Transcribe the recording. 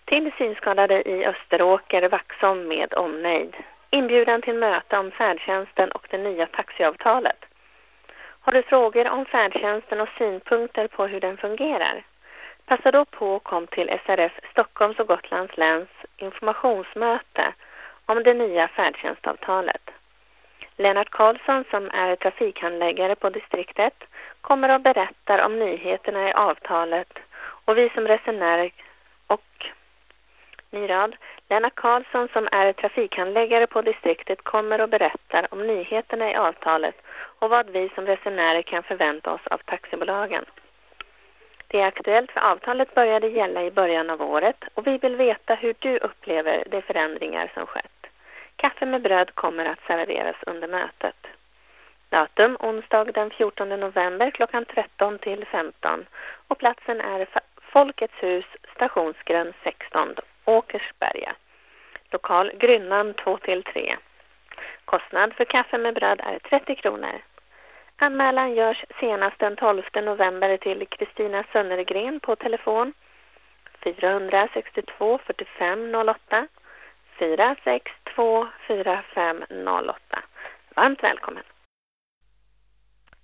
Till synskadade i Österåker, Vaxholm med omnejd. Inbjudan till möte om färdtjänsten och det nya taxiavtalet. Har du frågor om färdtjänsten och synpunkter på hur den fungerar? Passa då på och kom till SRF Stockholms och Gotlands läns informationsmöte om det nya färdtjänstavtalet. Lennart Karlsson, som är trafikhandläggare på distriktet, kommer och berättar om nyheterna i avtalet och vi som resenärer och Lennart Karlsson, som är trafikhandläggare på distriktet, kommer och berättar om nyheterna i avtalet och vad vi som resenärer kan förvänta oss av taxibolagen. Det är aktuellt för avtalet började gälla i början av året och vi vill veta hur du upplever de förändringar som skett. Kaffe med bröd kommer att serveras under mötet. Datum onsdag den 14 november klockan 13 till 15 och platsen är Folkets hus, stationsgrön 16, Åkersberga. Lokal Grynnan 2-3. Kostnad för kaffe med bröd är 30 kronor. Anmälan görs senast den 12 november till Kristina Sönnergren på telefon 462 45 08 462 45 08. Varmt välkommen!